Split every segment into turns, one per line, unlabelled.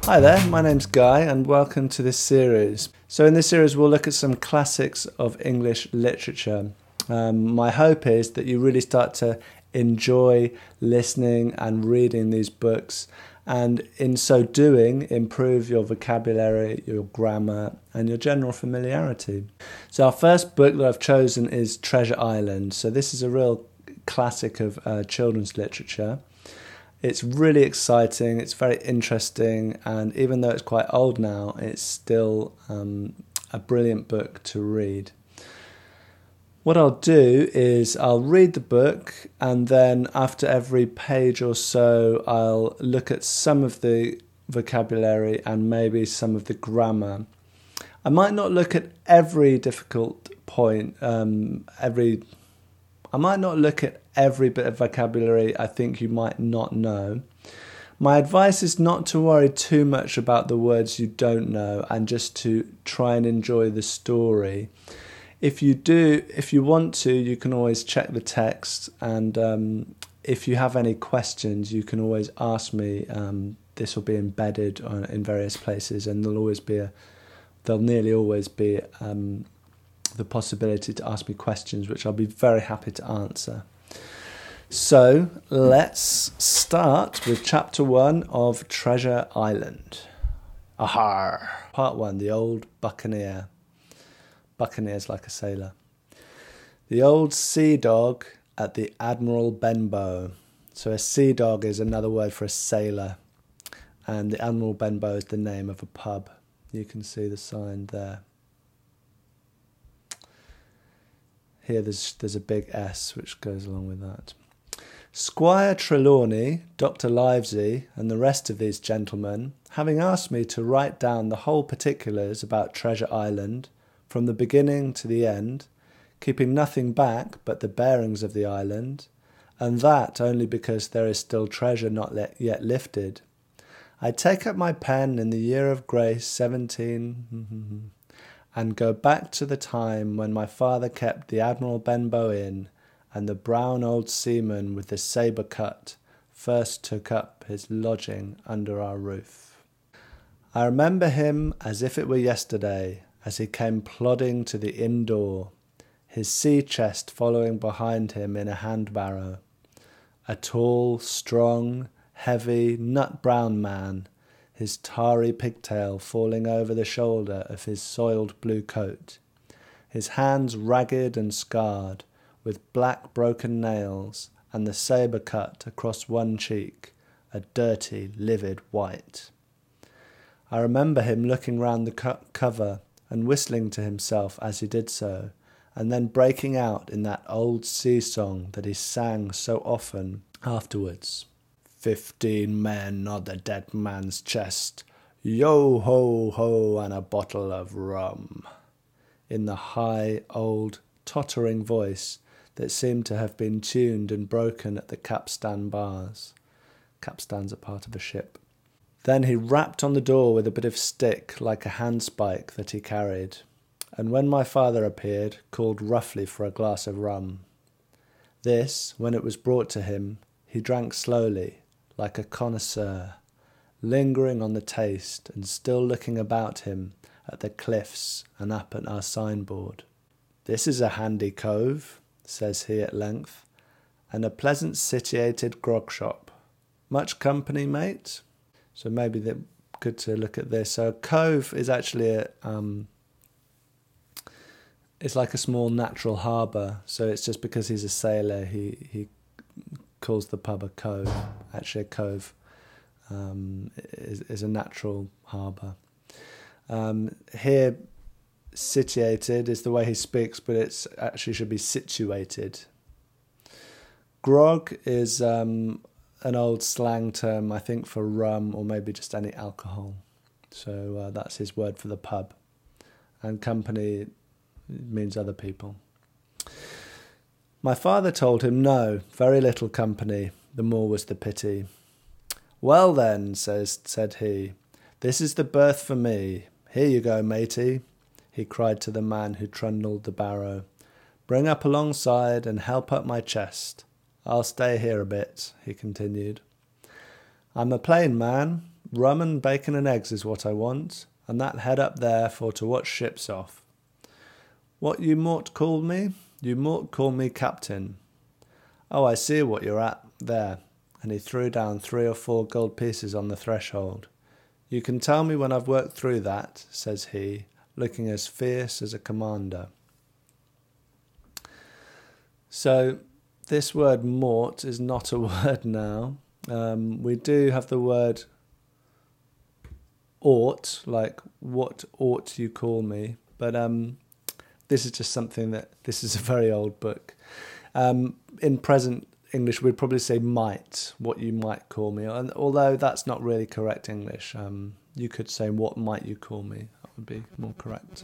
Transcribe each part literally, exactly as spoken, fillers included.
Hi there, my name's Guy and welcome to this series. So in this series we'll look at some classics of English literature. Um, my hope is that you really start to enjoy listening and reading these books, and in so doing improve your vocabulary, your grammar and your general familiarity. So our first book that I've chosen is Treasure Island. So this is a real classic of uh, children's literature. It's really exciting, it's very interesting, and even though it's quite old now, it's still um, a brilliant book to read. What I'll do is I'll read the book, and then after every page or so, I'll look at some of the vocabulary and maybe some of the grammar. I might not look at every difficult point, um, every... I might not look at every bit of vocabulary I think you might not know. My advice is not to worry too much about the words you don't know and just to try and enjoy the story. If you do, if you want to, you can always check the text, and um, if you have any questions, you can always ask me. Um, this will be embedded on, in various places, and there'll always be a, there'll nearly always be um, the possibility to ask me questions, which I'll be very happy to answer. So let's start with chapter one of Treasure Island. Ahar! Part one, the old buccaneer. Buccaneer's like a sailor. The old sea dog at the Admiral Benbow. So a sea dog is another word for a sailor, and the Admiral Benbow is the name of a pub. You can see the sign there. Here there's there's a big S which goes along with that. Squire Trelawney, Doctor Livesey, and the rest of these gentlemen, having asked me to write down the whole particulars about Treasure Island, from the beginning to the end, keeping nothing back but the bearings of the island, and that only because there is still treasure not yet lifted, I take up my pen in the year of grace seventeen... and go back to the time when my father kept the Admiral Benbow Inn, and the brown old seaman with the sabre cut first took up his lodging under our roof. I remember him as if it were yesterday, as he came plodding to the inn door, his sea chest following behind him in a hand-barrow. A tall, strong, heavy, nut-brown man, his tarry pigtail falling over the shoulder of his soiled blue coat, his hands ragged and scarred, with black broken nails, and the sabre cut across one cheek, a dirty, livid white. I remember him looking round the co- cover and whistling to himself as he did so, and then breaking out in that old sea song that he sang so often afterwards. Fifteen men on the dead man's chest, yo-ho-ho, and a bottle of rum, in the high, old, tottering voice that seemed to have been tuned and broken at the capstan bars. Capstans are part of a ship. Then he rapped on the door with a bit of stick like a handspike that he carried, and when my father appeared, called roughly for a glass of rum. This, when it was brought to him, he drank slowly, like a connoisseur, lingering on the taste and still looking about him at the cliffs and up at our signboard. "This is a handy cove," says he at length, "and a pleasant situated grog shop. Much company, mate?" So maybe they're good to look at this. So a cove is actually a, um, it's like a small natural harbour. So it's just because he's a sailor, he, he calls the pub a cove. Actually, a cove um, is, is a natural harbour. Um, here, situated is the way he speaks, but it's actually should be situated. Grog is um, an old slang term, I think, for rum or maybe just any alcohol. So uh, that's his word for the pub. And company means other people. My father told him no, very little company, the more was the pity. "Well then," says said he, "this is the berth for me. Here you go, matey," he cried to the man who trundled the barrow. "Bring up alongside and help up my chest. I'll stay here a bit," he continued. "I'm a plain man, Rum and bacon and eggs is what I want, and that head up there for to watch ships off. What you mought call me? You mought call me captain. Oh, I see what you're at there. And he threw down three or four gold pieces on the threshold. You can tell me when I've worked through that, says he, looking as fierce as a commander. So this word mort is not a word now. Um, we do have the word ought, like what ought you call me, but um, this is just something that, this is a very old book. Um, in present English, we'd probably say might, what you might call me, and although that's not really correct English, um, you could say what might you call me, that would be more correct.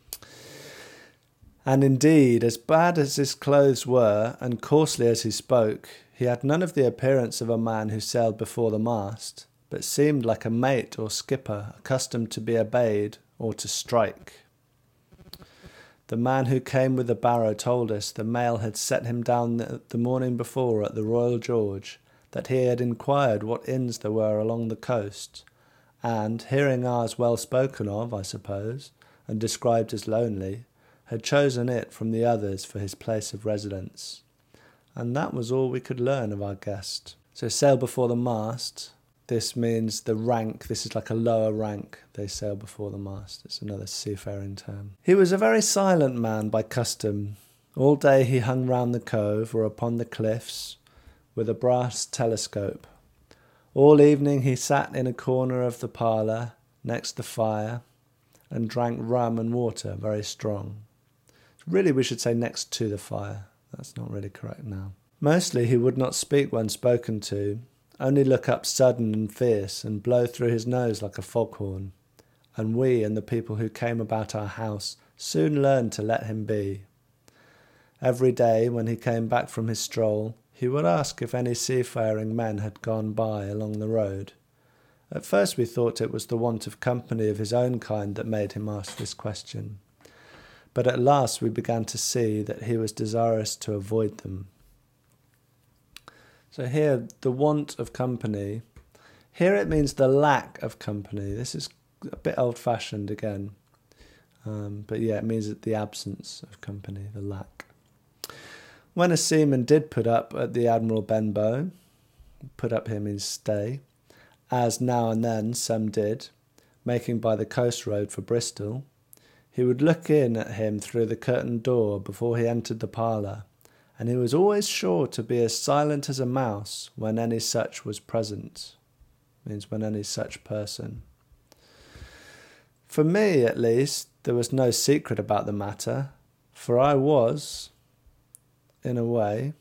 And indeed, as bad as his clothes were, and coarsely as he spoke, he had none of the appearance of a man who sailed before the mast, but seemed like a mate or skipper accustomed to be obeyed or to strike. The man who came with the barrow told us the mail had set him down the, the morning before at the Royal George, that he had inquired what inns there were along the coast, and, hearing ours well spoken of, I suppose, and described as lonely, had chosen it from the others for his place of residence. And that was all we could learn of our guest. So sail before the mast, this means the rank, this is like a lower rank, they sail before the mast. It's another seafaring term. He was a very silent man by custom. All day he hung round the cove or upon the cliffs with a brass telescope. All evening he sat in a corner of the parlour next the fire and drank rum and water very strong. Really, we should say next to the fire. That's not really correct now. Mostly he would not speak when spoken to, only look up sudden and fierce and blow through his nose like a foghorn. And we and the people who came about our house soon learned to let him be. Every day when he came back from his stroll, he would ask if any seafaring men had gone by along the road. At first we thought it was the want of company of his own kind that made him ask this question. But at last we began to see that he was desirous to avoid them. So here, the want of company. Here it means the lack of company. This is a bit old-fashioned again. Um, but yeah, it means the absence of company, the lack. When a seaman did put up at the Admiral Benbow, put up here means stay, as now and then some did, making by the coast road for Bristol, he would look in at him through the curtained door before he entered the parlour, and he was always sure to be as silent as a mouse when any such was present. Means when any such person. For me, at least, there was no secret about the matter, for I was, in a way,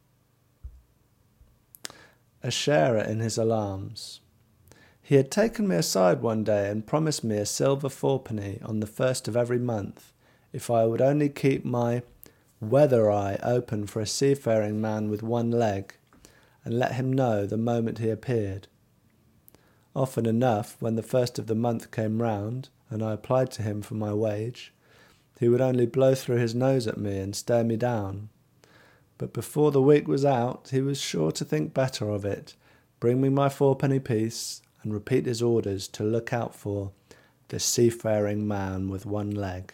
a sharer in his alarms. He had taken me aside one day and promised me a silver fourpenny on the first of every month if I would only keep my weather eye open for a seafaring man with one leg and let him know the moment he appeared. Often enough, when the first of the month came round and I applied to him for my wage, he would only blow through his nose at me and stare me down. But before the week was out, he was sure to think better of it, bring me my fourpenny piece, and repeat his orders to look out for the seafaring man with one leg.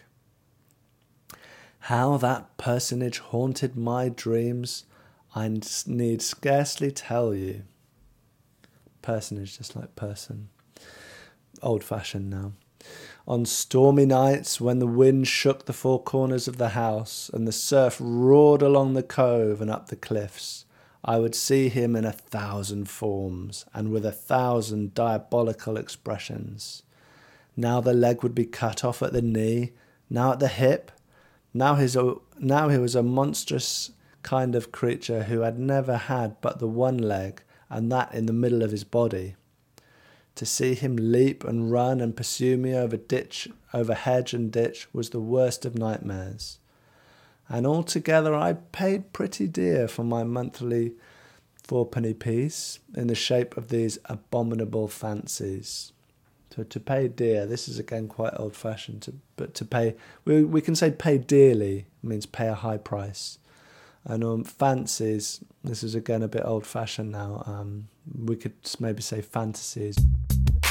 How that personage haunted my dreams, I need scarcely tell you. Personage, just like person. Old-fashioned now. On stormy nights, when the wind shook the four corners of the house and the surf roared along the cove and up the cliffs, I would see him in a thousand forms and with a thousand diabolical expressions. Now the leg would be cut off at the knee, now at the hip. Now, his, now he was a monstrous kind of creature who had never had but the one leg, and that in the middle of his body. To see him leap and run and pursue me over ditch, over hedge and ditch was the worst of nightmares. And altogether I paid pretty dear for my monthly fourpenny piece in the shape of these abominable fancies. So to pay dear, this is again quite old-fashioned, to, but to pay, we we can say pay dearly, means pay a high price. And um, fancies, this is again a bit old-fashioned now, um, we could maybe say fantasies.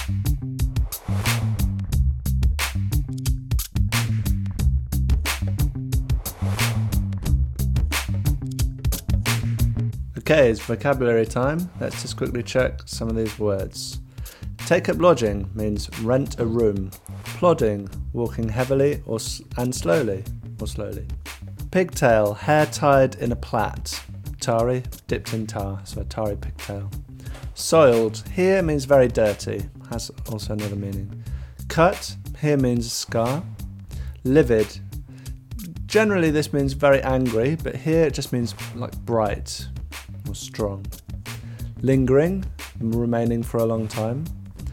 Okay, it's vocabulary time. Let's just quickly check some of these words. Take up lodging means rent a room. Plodding, walking heavily or s- and slowly, or slowly. Pigtail, hair tied in a plait. Tari, dipped in tar, so a tari pigtail. Soiled, here means very dirty, has also another meaning. Cut, here means scar. Livid, generally this means very angry, but here it just means like bright or strong. Lingering, remaining for a long time.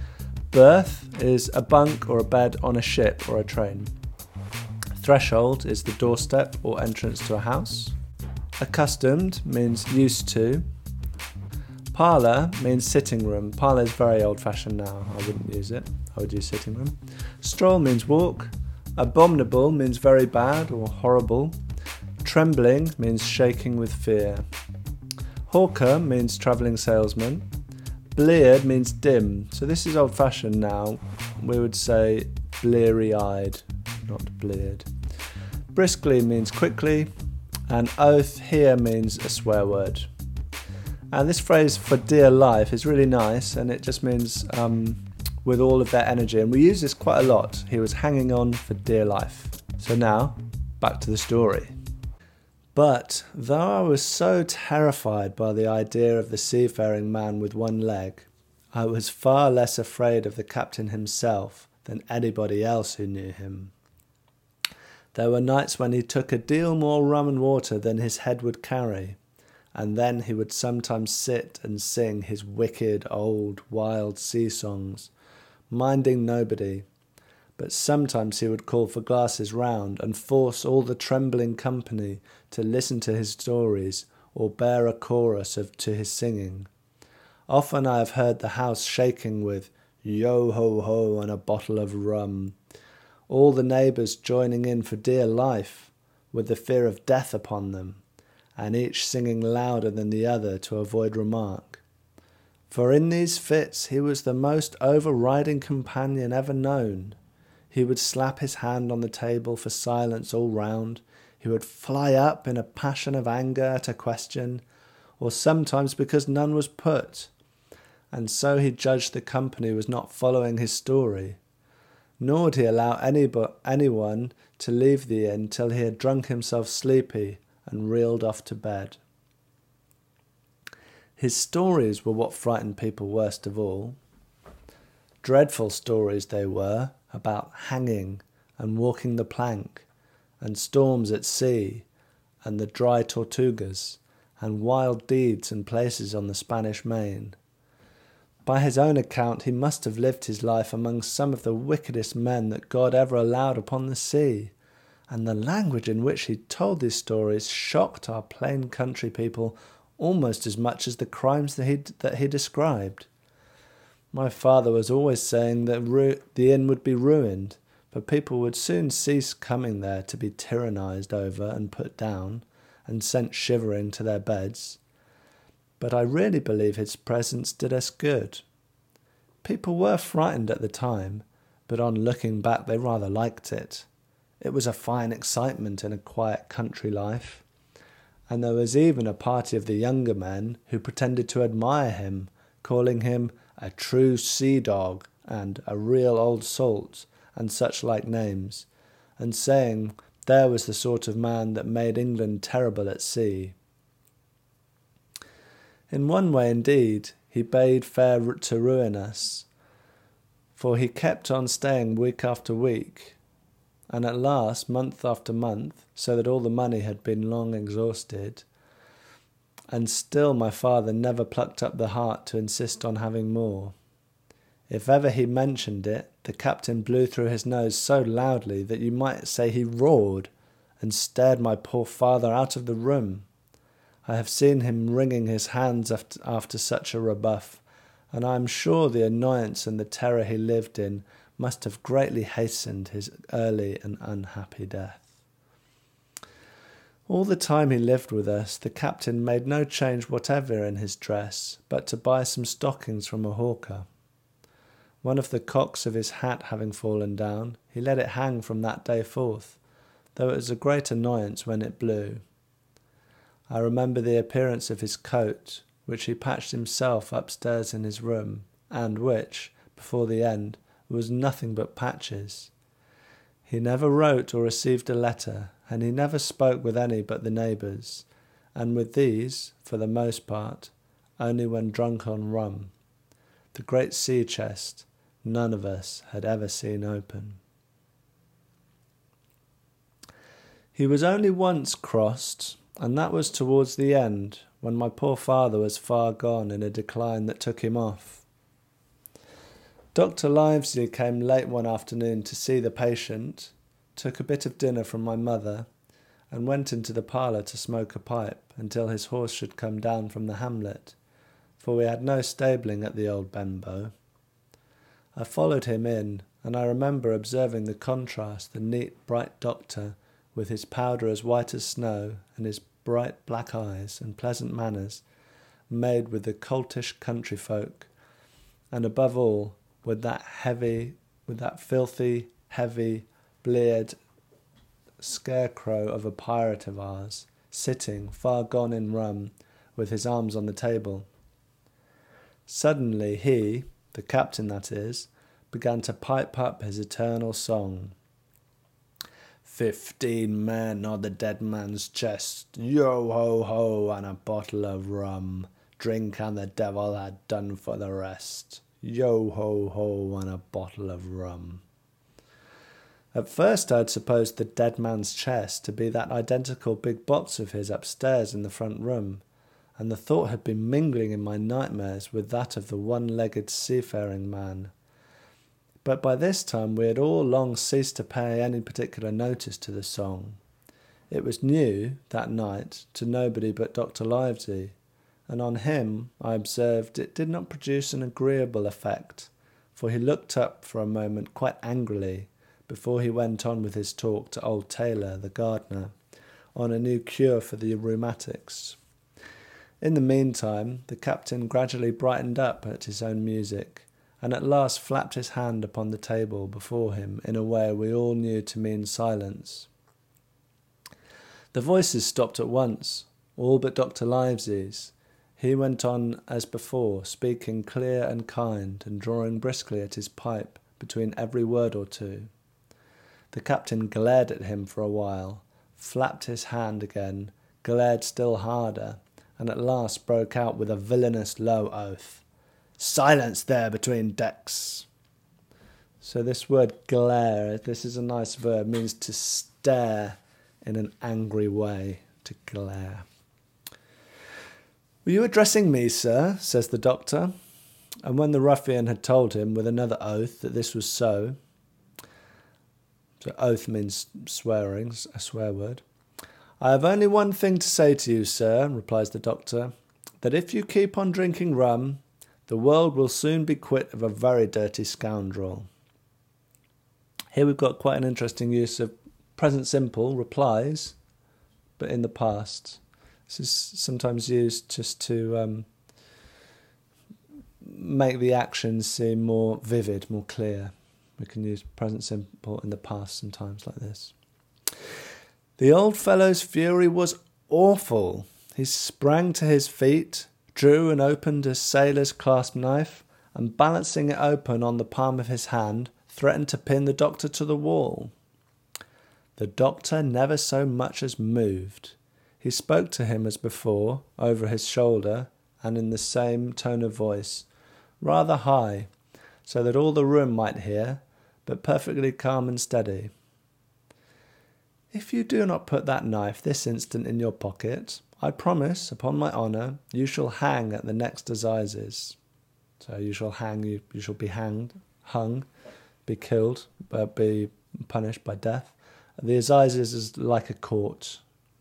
Berth is a bunk or a bed on a ship or a train. Threshold is the doorstep or entrance to a house. Accustomed means used to. Parlour means sitting room. Parlour is very old-fashioned now. I wouldn't use it. I would use sitting room. Stroll means walk. Abominable means very bad or horrible. Trembling means shaking with fear. Hawker means travelling salesman. Bleared means dim. So this is old-fashioned now. We would say bleary-eyed, not bleared. Briskly means quickly. And oath here means a swear word. And this phrase for dear life is really nice, and it just means um, with all of their energy. And we use this quite a lot. He was hanging on for dear life. So now, back to the story. But though I was so terrified by the idea of the seafaring man with one leg, I was far less afraid of the captain himself than anybody else who knew him. There were nights when he took a deal more rum and water than his head would carry, and then he would sometimes sit and sing his wicked, old, wild sea songs, minding nobody. But sometimes he would call for glasses round and force all the trembling company to listen to his stories or bear a chorus of to his singing. Often I have heard the house shaking with yo-ho-ho and a bottle of rum, all the neighbours joining in for dear life, with the fear of death upon them, and each singing louder than the other to avoid remark. For in these fits he was the most overriding companion ever known. He would slap his hand on the table for silence all round. He would fly up in a passion of anger at a question, or sometimes because none was put, and so he judged the company was not following his story. Nor would he allow any but anyone to leave the inn till he had drunk himself sleepy and reeled off to bed. His stories were what frightened people worst of all. Dreadful stories they were, about hanging and walking the plank, and storms at sea, and the dry Tortugas, and wild deeds and places on the Spanish Main. By his own account, he must have lived his life among some of the wickedest men that God ever allowed upon the sea, and the language in which he told these stories shocked our plain country people almost as much as the crimes that he, that he described. My father was always saying that ru- the inn would be ruined, but people would soon cease coming there to be tyrannized over and put down, and sent shivering to their beds. But I really believe his presence did us good. People were frightened at the time, but on looking back they rather liked it. It was a fine excitement in a quiet country life, and there was even a party of the younger men who pretended to admire him, calling him a true sea dog and a real old salt and such like names, and saying there was the sort of man that made England terrible at sea. In one way, indeed, he bade fair to ruin us, for he kept on staying week after week, and at last month after month, so that all the money had been long exhausted, and still my father never plucked up the heart to insist on having more. If ever he mentioned it, the captain blew through his nose so loudly that you might say he roared, and stared my poor father out of the room. I have seen him wringing his hands after, after such a rebuff, and I am sure the annoyance and the terror he lived in must have greatly hastened his early and unhappy death. All the time he lived with us, the captain made no change whatever in his dress, but to buy some stockings from a hawker. One of the cocks of his hat having fallen down, he let it hang from that day forth, though it was a great annoyance when it blew. I remember the appearance of his coat, which he patched himself upstairs in his room, and which, before the end, was nothing but patches. He never wrote or received a letter, and he never spoke with any but the neighbours, and with these, for the most part, only when drunk on rum. The great sea chest none of us had ever seen open. He was only once crossed, and that was towards the end, when my poor father was far gone in a decline that took him off. Doctor Livesey came late one afternoon to see the patient, took a bit of dinner from my mother, and went into the parlour to smoke a pipe until his horse should come down from the hamlet, for we had no stabling at the old Benbow. I followed him in, and I remember observing the contrast the neat, bright doctor, with his powder as white as snow, and his bright black eyes and pleasant manners, made with the coltish country folk, and above all, with that heavy, with that filthy, heavy, bleared scarecrow of a pirate of ours, sitting, far gone in rum, with his arms on the table. Suddenly he, the captain that is, began to pipe up his eternal song. Fifteen men on the dead man's chest, yo-ho-ho, and a bottle of rum. Drink and the devil had done for the rest. Yo-ho-ho, and a bottle of rum. At first I'd supposed the dead man's chest to be that identical big box of his upstairs in the front room, and the thought had been mingling in my nightmares with that of the one-legged seafaring man. But by this time we had all long ceased to pay any particular notice to the song. It was new, that night, to nobody but Doctor Livesey, and on him, I observed, it did not produce an agreeable effect, for he looked up for a moment quite angrily before he went on with his talk to old Taylor, the gardener, on a new cure for the rheumatics. In the meantime, the captain gradually brightened up at his own music, and at last flapped his hand upon the table before him in a way we all knew to mean silence. The voices stopped at once, all but Doctor Livesey's. He went on as before, speaking clear and kind, and drawing briskly at his pipe between every word or two. The captain glared at him for a while, flapped his hand again, glared still harder, and at last broke out with a villainous low oath. Silence there between decks. So this word glare, this is a nice verb, means to stare in an angry way, to glare. Were you addressing me, sir? Says the doctor. And when the ruffian had told him with another oath that this was so, so oath means swearing, a swear word. I have only one thing to say to you, sir, replies the doctor, that if you keep on drinking rum, the world will soon be quit of a very dirty scoundrel. Here we've got quite an interesting use of present simple replies, but in the past. This is sometimes used just to um, make the actions seem more vivid, more clear. We can use present simple in the past sometimes like this. The old fellow's fury was awful. He sprang to his feet, drew and opened a sailor's clasp knife, and balancing it open on the palm of his hand, threatened to pin the doctor to the wall. The doctor never so much as moved. He spoke to him as before, over his shoulder, and in the same tone of voice, rather high, so that all the room might hear, but perfectly calm and steady. If you do not put that knife this instant in your pocket, I promise, upon my honour, you shall hang at the next assizes. So you shall hang, you, you shall be hanged, hung, be killed, uh, be punished by death. The assizes is like a court.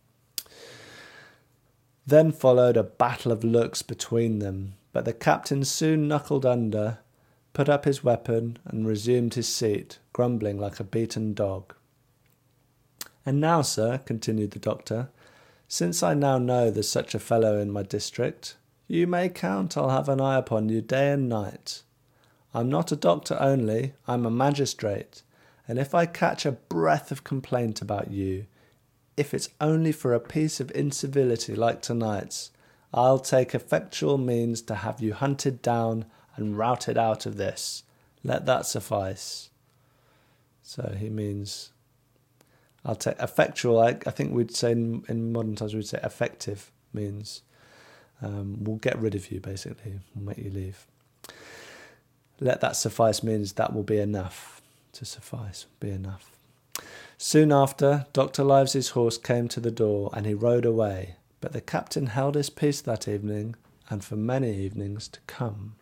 Then followed a battle of looks between them, but the captain soon knuckled under, put up his weapon, and resumed his seat, grumbling like a beaten dog. And now, sir, continued the doctor, since I now know there's such a fellow in my district, you may count I'll have an eye upon you day and night. I'm not a doctor only, I'm a magistrate, and if I catch a breath of complaint about you, if it's only for a piece of incivility like tonight's, I'll take effectual means to have you hunted down and routed out of this. Let that suffice. So he means, I'll take effectual, I, I think we'd say in, in modern times, we'd say effective means um, we'll get rid of you, basically. We'll make you leave. Let that suffice means that will be enough. To suffice, be enough. Soon after, Doctor Livesy's horse came to the door and he rode away, but the captain held his peace that evening and for many evenings to come.